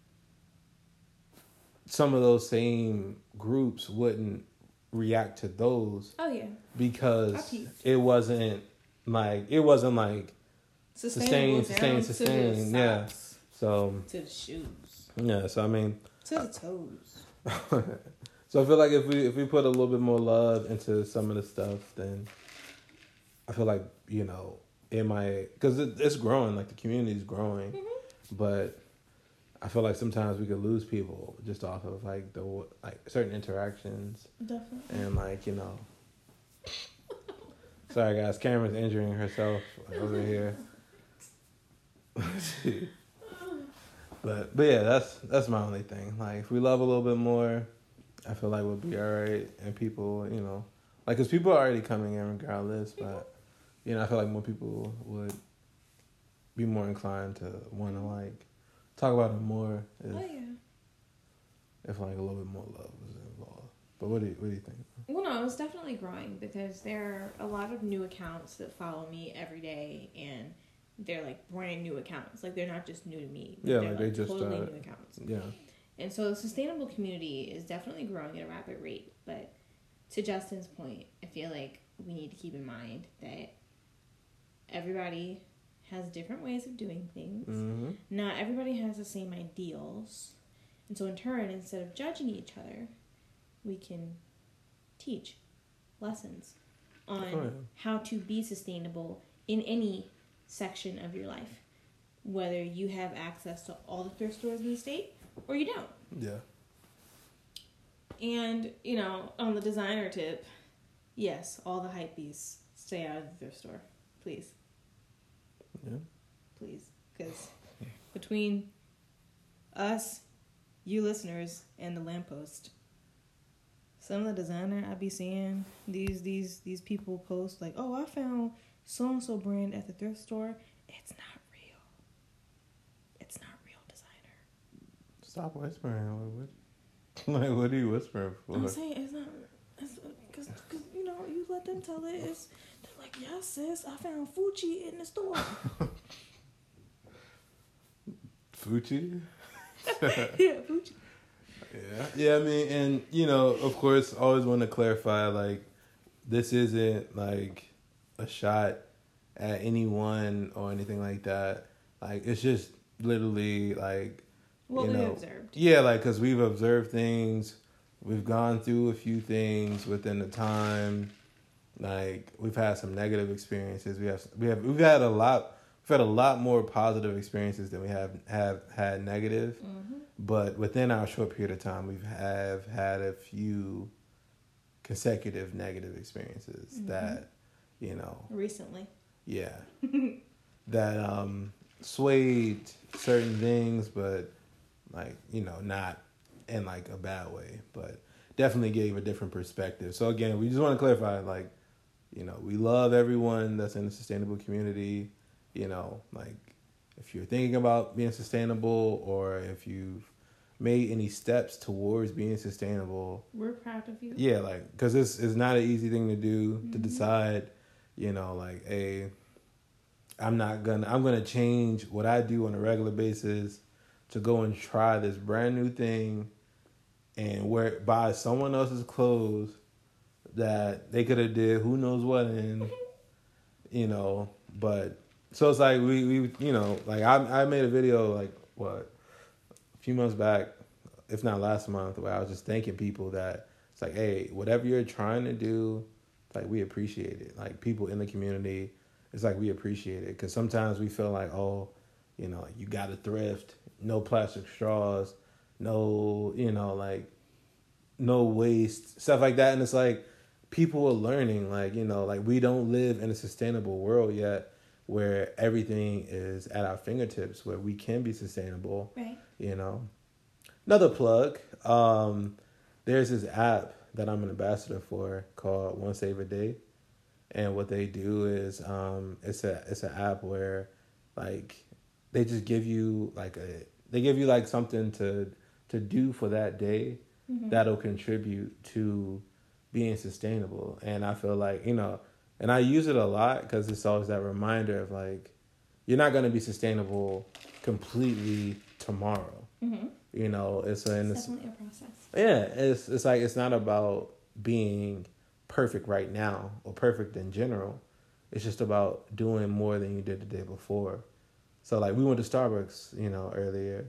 Some of those same groups wouldn't react to those. Oh, yeah. Because it wasn't like, it wasn't like, Sustain, sustain, sustain, yeah. So to the shoes. Yeah, so I mean to the toes. So I feel like if we if we put a little bit more love into some of the stuff, then I feel like, you know, it might, because it, it's growing, like the community's growing, mm-hmm. but I feel like sometimes we could lose people just off of like the like certain interactions. Definitely. And like, you know, sorry guys, Cameron's injuring herself over here. but but yeah, that's that's my only thing. Like if we love a little bit more, I feel like we'll be all right, and people, you know, like because people are already coming in regardless. But you know, I feel like more people would be more inclined to want to like talk about it more if, oh, yeah. if like a little bit more love was involved. But what do you what do you think? Well, no, it's definitely growing because there are a lot of new accounts that follow me every day, and they're like brand new accounts. Like they're not just new to me. Yeah, they're like like they just totally started. new accounts. Yeah. And so the sustainable community is definitely growing at a rapid rate. But to Justin's point, I feel like we need to keep in mind that everybody has different ways of doing things. Mm-hmm. Not everybody has the same ideals. And so in turn, instead of judging each other, we can teach lessons on oh, yeah. how to be sustainable in any section of your life, whether you have access to all the thrift stores in the state or you don't. Yeah. And, you know, on the designer tip, yes, all the hypebeasts stay out of the thrift store. Please. Yeah. Please. Because between us, you listeners, and the lamppost. Some of the designer I be seeing, these these these people post like, oh, I found so and so brand at the thrift store. It's not real. It's not real designer. Stop whispering. What, like, what are you whispering for? I'm saying it's not. It's because you know you let them tell it. It's they're like, yes, sis, I found Fucci in the store. Fucci. Yeah, Fucci. Yeah, yeah. I mean, and you know, of course, always want to clarify, like, this isn't like a shot at anyone or anything like that. Like, it's just literally like, what you we know, observed. Yeah, like, because we've observed things, we've gone through a few things within the time. Like, we've had some negative experiences. We have we have we've had a lot. We've had a lot more positive experiences than we have have had negative. Mm-hmm. But within our short period of time, we've have had a few consecutive negative experiences mm-hmm. that, you know, recently, yeah, that um, swayed certain things, but like, you know, not in like a bad way, but definitely gave a different perspective. So again, we just want to clarify, like, you know, we love everyone that's in the sustainable community. You know, like, if you're thinking about being sustainable or if you've made any steps towards being sustainable, we're proud of you. Yeah, like, because it's, it's not an easy thing to do, mm-hmm. to decide, you know, like, hey, I'm not gonna, I'm gonna change what I do on a regular basis to go and try this brand new thing and wear, buy someone else's clothes that they could have did who knows what in, you know, but... So it's like we, we you know, like I I made a video like, what, a few months back, if not last month, where I was just thanking people that it's like, hey, whatever you're trying to do, like, we appreciate it. Like, people in the community, it's like we appreciate it. Because sometimes we feel like, oh, you know, you got to thrift, no plastic straws, no, you know, like, no waste, stuff like that. And it's like people are learning, like, you know, like, we don't live in a sustainable world yet, where everything is at our fingertips, where we can be sustainable. Right. You know. Another plug. Um, there's this app that I'm an ambassador for called One Save a Day. And what they do is um, it's a it's an app where, like, they just give you like a they give you like something to to do for that day mm-hmm. that'll contribute to being sustainable. And I feel like, you know, and I use it a lot because it's always that reminder of, like, you're not going to be sustainable completely tomorrow. Mm-hmm. You know, it's, a, it's it's definitely a process. Yeah, it's it's like it's not about being perfect right now or perfect in general. It's just about doing more than you did the day before. So, like, we went to Starbucks, you know, earlier.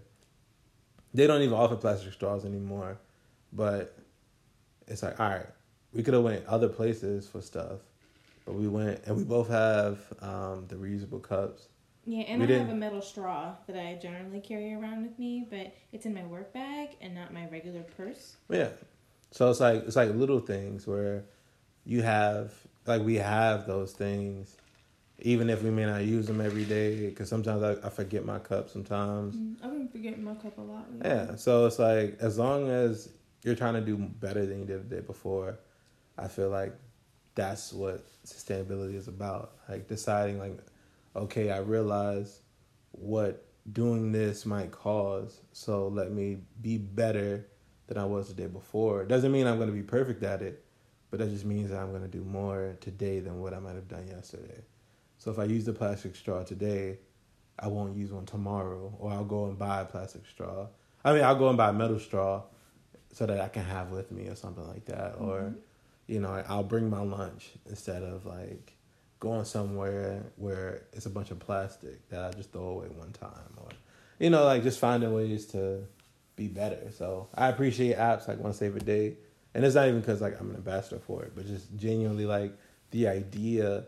They don't even offer plastic straws anymore, but it's like, all right, we could have went other places for stuff. But we went, and we both have um, the reusable cups. Yeah, and we I didn't... have a metal straw that I generally carry around with me, but it's in my work bag and not my regular purse. Yeah, so it's like it's like little things where you have, like, we have those things, even if we may not use them every day. Because sometimes I, I forget my cup. Sometimes mm, I've been forgetting my cup a lot. Yeah, so it's like, as long as you're trying to do better than you did the day before, I feel like that's what sustainability is about. Like, deciding, like, okay, I realize what doing this might cause, so let me be better than I was the day before. It doesn't mean I'm going to be perfect at it, but that just means that I'm going to do more today than what I might have done yesterday. So if I use the plastic straw today, I won't use one tomorrow, or I'll go and buy a plastic straw. I mean, I'll go and buy a metal straw so that I can have with me or something like that, mm-hmm. or... You know, I'll bring my lunch instead of, like, going somewhere where it's a bunch of plastic that I just throw away one time. Or, you know, like, just finding ways to be better. So I appreciate apps like One Save a Day. And it's not even because, like, I'm an ambassador for it, but just genuinely, like, the idea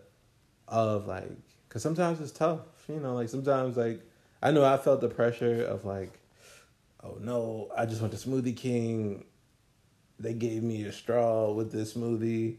of, like, because sometimes it's tough. You know, like, sometimes, like, I know I felt the pressure of, like, oh, no, I just went to Smoothie King. They gave me a straw with this smoothie.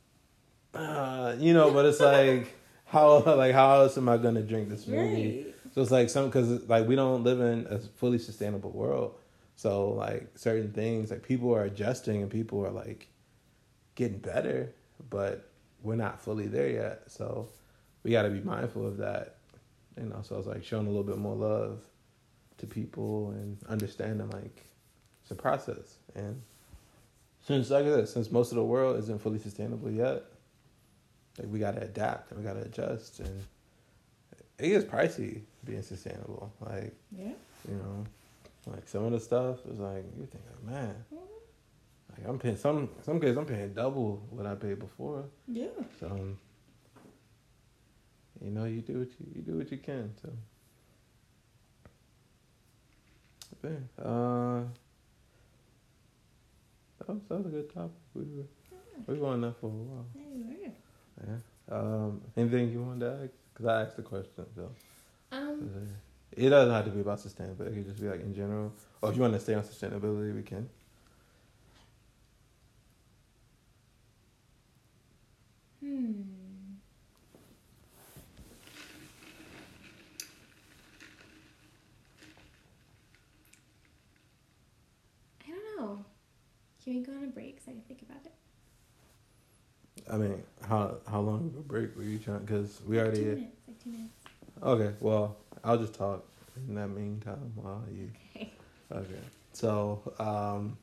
Uh, you know, but it's like, how like how else am I gonna drink the smoothie? Right. So it's like some because like we don't live in a fully sustainable world. So like certain things like people are adjusting and people are like getting better, but we're not fully there yet. So we got to be mindful of that. You know, so it's like showing a little bit more love to people and understanding like it's a process. And since like I said, since most of the world isn't fully sustainable yet, like we gotta adapt and we gotta adjust, and it gets pricey being sustainable. Like Yeah. you know, like some of the stuff is like you think like man, like I'm paying some some cases I'm paying double what I paid before. Yeah. So um, you know, you do what you you do what you can. So yeah, uh, that was, that was a good topic. We were we were on that for a while. Anyway. Yeah. Um, anything you wanted to ask? Because I asked the question, so. Um. It doesn't have to be about sustainability. It could just be like in general. Or if you want to stay on sustainability, we can. Hmm. I don't know. Can we go on a break so I can think about it? I mean, how how long of a break were you trying? Because we Like already. two minutes. Like two minutes. Okay, well, I'll just talk in that meantime while you. Okay. Okay. So, um,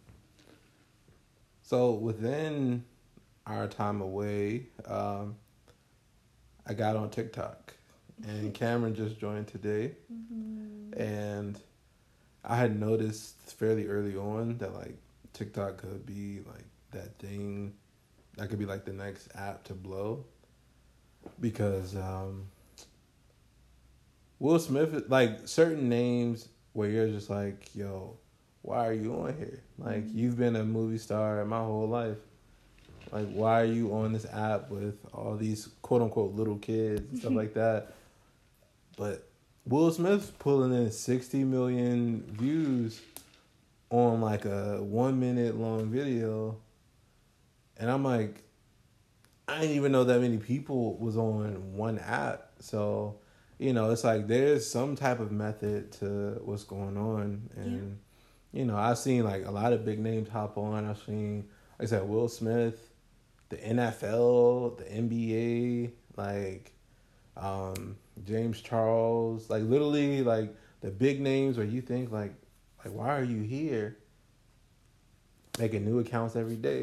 so within our time away, um, I got on TikTok, and Cameron just joined today, Mm-hmm. and I had noticed fairly early on that like TikTok could be like that thing that could be like the next app to blow, because um, Will Smith, like certain names where you're just like, yo, why are you on here? Like, Mm-hmm. you've been a movie star my whole life. Like, why are you on this app with all these quote unquote little kids and stuff like that? But Will Smith's pulling in sixty million views on like a one minute long video. And I'm like, I didn't even know that many people was on one app. So, you know, it's like there's some type of method to what's going on. And, yeah. you know, I've seen like a lot of big names hop on. I've seen, like I said, Will Smith, the N F L, the N B A, like um, James Charles, like literally like the big names where you think like, like why are you here? Making new accounts every day.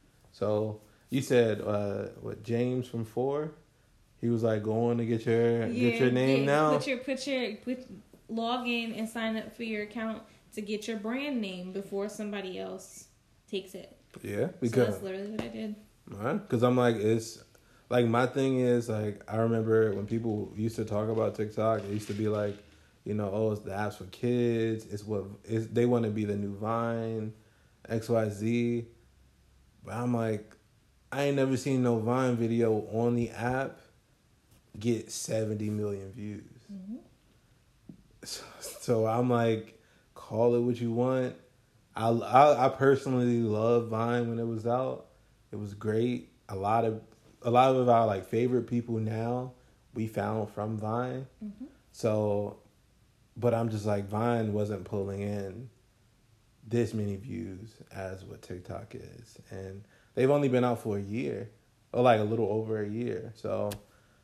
So you said uh, what James from Four? He was like going to get your Yeah, get your name yeah, now. Put your put your put log in and sign up for your account to get your brand name before somebody else takes it. Yeah, So because that's literally what I did. because I'm like it's like my thing is like I remember when people used to talk about TikTok, it used to be like, you know, oh, it's the apps for kids. It's what it's, they want to be the new Vine, X Y Z. But I'm like, I ain't never seen no Vine video on the app get seventy million views. Mm-hmm. So, so I'm like, call it what you want. I, I I personally love Vine when it was out. It was great. A lot of a lot of our like favorite people now we found from Vine. Mm-hmm. So, but I'm just like Vine wasn't pulling in this many views as what TikTok is, and they've only been out for a year, or like a little over a year. So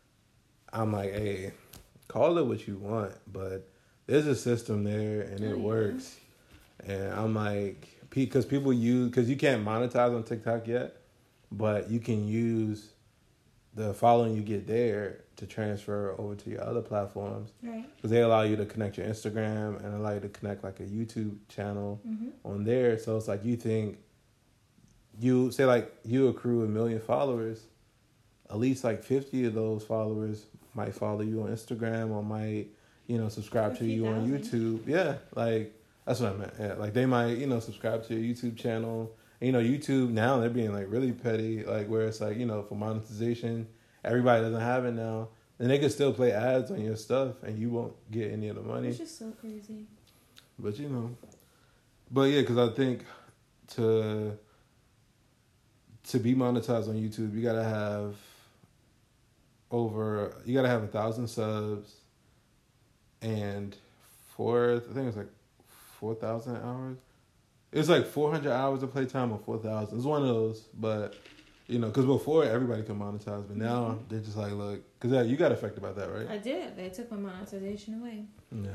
I'm like, hey, call it what you want, but there's a system there and it Oh, yeah. works. And I'm like, because people use, because you can't monetize on TikTok yet, but you can use the following you get there to transfer over to your other platforms. Right. Because they allow you to connect your Instagram and allow you to connect like a YouTube channel Mm-hmm. on there. So it's like you think, you say like you accrue a million followers, at least like fifty of those followers might follow you on Instagram or might, you know, subscribe Or a to few you on thousand. YouTube. Yeah, like that's what I meant. Yeah, like they might, you know, subscribe to your YouTube channel. And, you know, YouTube now they're being like really petty, like where it's like, you know, for monetization, everybody doesn't have it now, and they can still play ads on your stuff and you won't get any of the money. It's just so crazy. But you know, but yeah, because I think to to be monetized on YouTube, you gotta have over, you gotta have a thousand subs, and four, I think it's like four thousand hours. It's like four hundred hours of playtime or four thousand. It's one of those, but you know, because before everybody could monetize, but now mm-hmm. they're just like, look, because yeah, you got affected by that, right? I did. They took my monetization away. Yeah.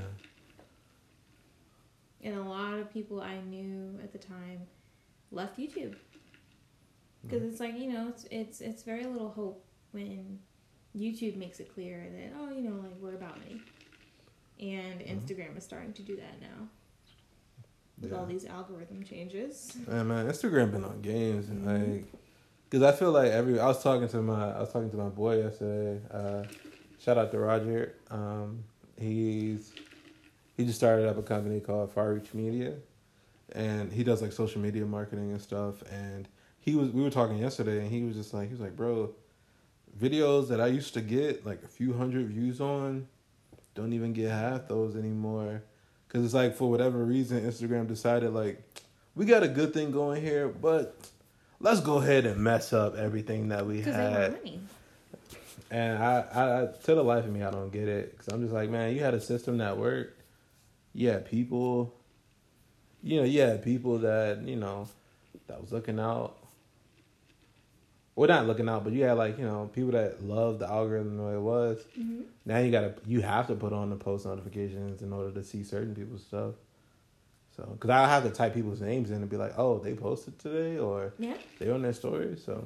And a lot of people I knew at the time left YouTube because mm-hmm. it's like, you know, it's it's it's very little hope when YouTube makes it clear that, oh, you know, like we're about money, and mm-hmm. Instagram is starting to do that now. With yeah. all these algorithm changes. Yeah, man, Instagram been on games and mm-hmm. like, cause I feel like every I was talking to my I was talking to my boy yesterday. Uh, shout out to Roger. Um, he's he just started up a company called Far Reach Media, and he does like social media marketing and stuff. And he was we were talking yesterday, and he was just like he was like, bro, videos that I used to get like a few hundred views on, don't even get half those anymore. Because it's like, for whatever reason, Instagram decided, like, we got a good thing going here, but let's go ahead and mess up everything that we had. Because they want money. And I, I, to the life of me, I don't get it. Because I'm just like, man, you had a system that worked. You had people, you know, you had people that, you know, that was looking out. Well, not looking out, but you had, like, you know, people that loved the algorithm the way it was. Mm-hmm. Now you gotta, you have to put on the post notifications in order to see certain people's stuff. So, because I have to type people's names in and be like, oh, they posted today, or yeah. they on their stories. So,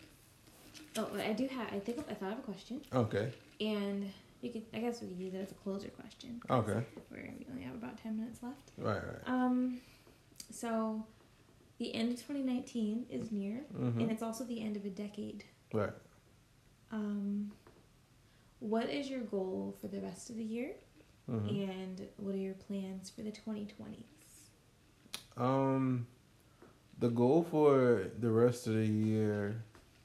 oh, I do have. I think I thought of a question. Okay. And you could, I guess, we could use it as a closer question. Okay. We're, we only have about ten minutes left. Right. Right. Um. So. The end of twenty nineteen is near, mm-hmm. and it's also the end of a decade. Right. Um, what is your goal for the rest of the year, mm-hmm. and what are your plans for the twenty twenties? Um, the goal for the rest of the year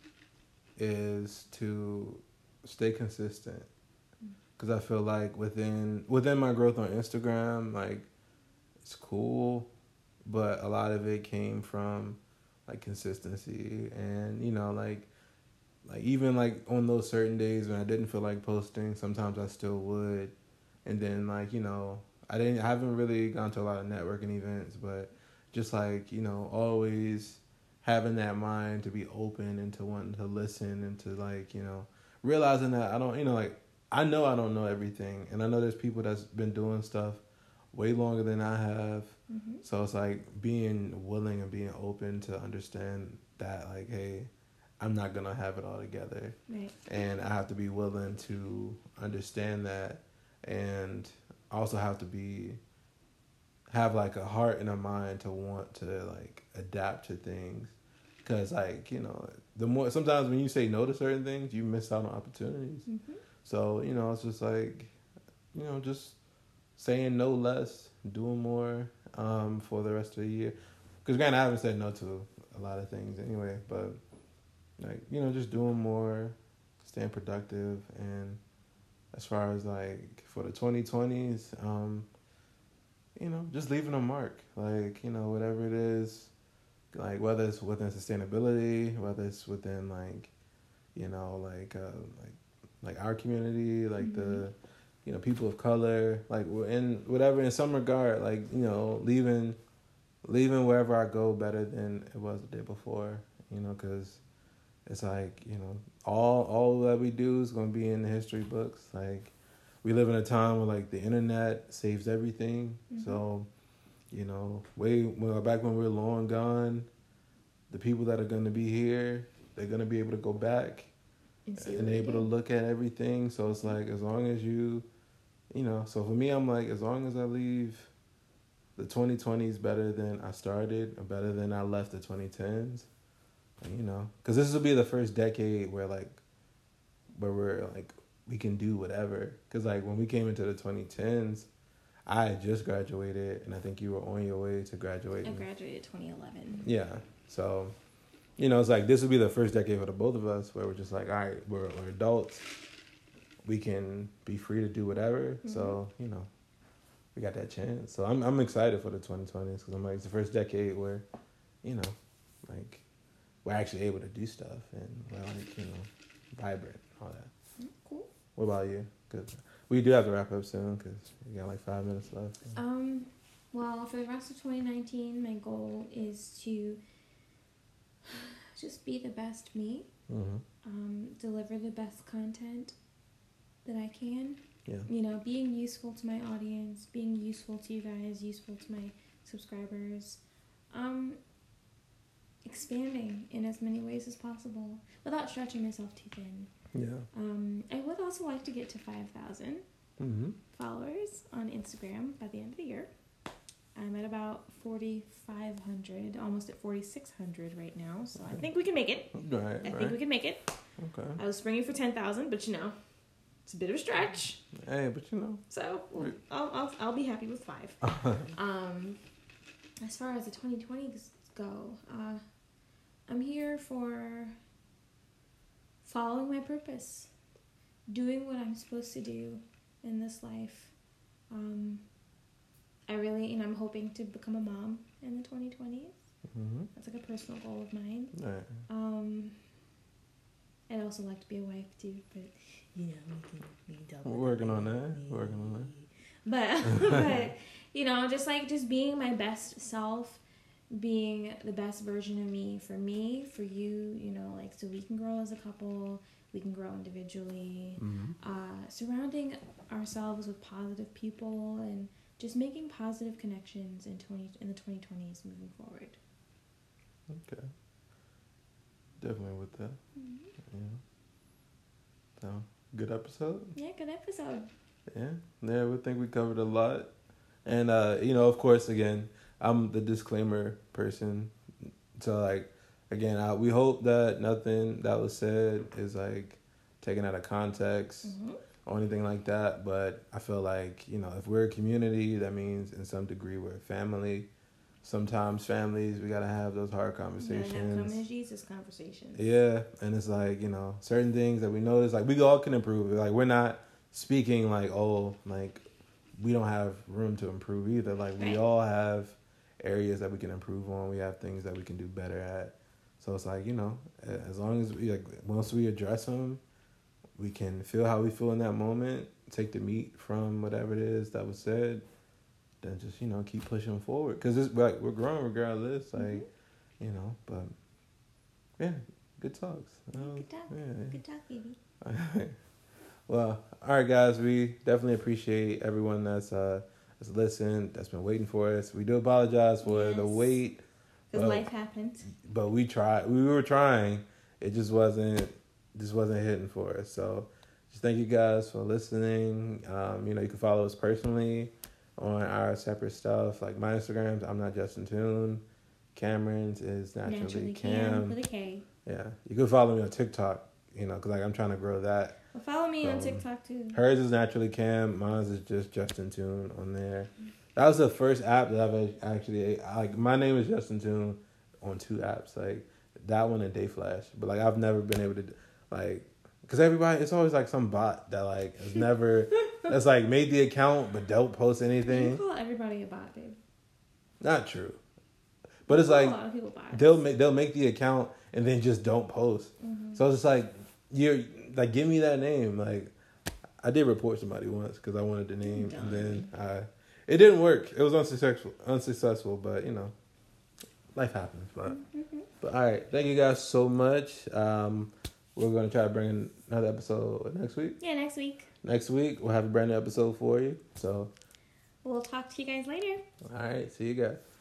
is to stay consistent, because I feel like within within my growth on Instagram, like, it's cool. But a lot of it came from, like, consistency. And, you know, like, like even, like, on those certain days when I didn't feel like posting, sometimes I still would. And then, like, you know, I didn't, I haven't really gone to a lot of networking events, but just, like, you know, always having that mind to be open and to wanting to listen and to, like, you know, realizing that I don't, you know, like, I know I don't know everything. And I know there's people that's been doing stuff way longer than I have. Mm-hmm. So it's like being willing and being open to understand that, like, hey, I'm not going to have it all together. Right. And I have to be willing to understand that, and also have to be, have like a heart and a mind to want to, like, adapt to things. Because, like, you know, the more, sometimes when you say no to certain things, you miss out on opportunities. Mm-hmm. So, you know, it's just like, you know, just saying no less, doing more um, for the rest of the year. Because, granted, I haven't said no to a lot of things anyway, but, like, you know, just doing more, staying productive. And as far as, like, for the twenty twenties, um, you know, just leaving a mark. Like, you know, whatever it is, like, whether it's within sustainability, whether it's within, like, you know, like, uh, like, like our community, like mm-hmm. the, you know, people of color, like, in whatever, in some regard, like, you know, leaving, leaving wherever I go better than it was the day before, you know, because it's like, you know, all, all that we do is going to be in the history books. Like, we live in a time where, like, the internet saves everything. Mm-hmm. So, you know, way, well, back when we were long gone, the people that are going to be here, they're going to be able to go back and, and able to look at everything. So it's like, as long as you, you know, so for me, I'm like, as long as I leave the twenty twenties better than I started, or better than I left the twenty tens, you know, because this will be the first decade where, like, where we're, like, we can do whatever. Because, like, when we came into the twenty tens, I had just graduated, and I think you were on your way to graduating. I graduated twenty eleven. Yeah. So, you know, it's like, this will be the first decade for the both of us where we're just like, all right, we're, we're adults. We can be free to do whatever. Mm-hmm. So, you know, we got that chance. So I'm I'm excited for the twenty twenties, because I'm like, it's the first decade where, you know, like, we're actually able to do stuff, and we're, like, you know, vibrant, all that. Cool. What about you? Good. We do have to wrap up soon because we got like five minutes left. Um, well, for the rest of twenty nineteen, my goal is to just be the best me. Mm-hmm. Um, deliver the best content that I can. Yeah. You know, being useful to my audience, being useful to you guys, useful to my subscribers. Um, expanding in as many ways as possible without stretching myself too thin. Yeah. Um, I would also like to get to five thousand Mm-hmm. followers on Instagram by the end of the year. I'm at about forty-five hundred, almost at forty-six hundred right now, so I think we can make it. Right, I right. think we can make it. Okay. I was springing for ten thousand, but you know, it's a bit of a stretch. Hey, but you know. So well, I'll, I'll I'll be happy with five. um, as far as the twenty twenties go, uh, I'm here for following my purpose, doing what I'm supposed to do in this life. Um, I really, you know, I'm hoping to become a mom in the twenty twenties. Mm-hmm. That's like a personal goal of mine. Right. Um, I'd also like to be a wife too, but you know, we can, we can talk. We're working on that. We're working on that. But, but you know, just like just being my best self, being the best version of me for me, for you, you know, like so we can grow as a couple, we can grow individually. Mm-hmm. Uh, surrounding ourselves with positive people and just making positive connections in twenty in the twenty twenties moving forward. Okay. Definitely with that. Mm-hmm. Yeah. So, good episode. Yeah, good episode. Yeah. Yeah, we think we covered a lot. And, uh, you know, of course, again, I'm the disclaimer person. So, like, again, I, we hope that nothing that was said is, like, taken out of context Mm-hmm. or anything like that. But I feel like, you know, if we're a community, that means in some degree we're a family. Sometimes families, we got to have those hard conversations. Yeah, have come to Jesus conversations. Yeah, and it's like, you know, certain things that we notice, like, we all can improve. Like, we're not speaking like, oh, like, we don't have room to improve either. Like, we Right. all have areas that we can improve on. We have things that we can do better at. So it's like, you know, as long as we, like, once we address them, we can feel how we feel in that moment, take the meat from whatever it is that was said, then just, you know, keep pushing forward. Because it's like, we're growing regardless. Like, mm-hmm. you know, but, yeah, good talks. Um, Good talk. Yeah. Good talk, baby. All right. Well, all right, guys. We definitely appreciate everyone that's uh that's listened, that's been waiting for us. We do apologize for Yes. the wait, Because but, life happened. but we tried. We were trying. It just wasn't just wasn't hitting for us. So, just thank you guys for listening. Um, you know, you can follow us personally on our separate stuff, like my Instagrams. I'm not Justin Toon. Cameron's is naturally, Naturally Cam. Cam with a K. Yeah, you can follow me on TikTok. You know, because like I'm trying to grow that. Well, follow me Um, on TikTok too. Hers is naturally Cam. Mine's is just Justin Toon on there. That was the first app that I've actually like. My name is Justin Toon on two apps, like that one and Dayflash. But like I've never been able to like, because everybody, it's always like some bot that like has never that's like made the account but don't post anything. You call everybody a bot, babe. Not true, but it's You call like a lot of people bots. they'll make they'll make the account and then just don't post. Mm-hmm. So it's just like you're like, give me that name. Like I did report somebody once because I wanted the name, Done. and then I it didn't work. It was unsuccessful, unsuccessful. But you know, life happens. But Mm-hmm. but all right, thank you guys so much. Um, we're gonna try to bring another episode next week. Yeah, next week. Next week we'll have a brand new episode for you. So We'll talk to you guys later. all right, see you guys.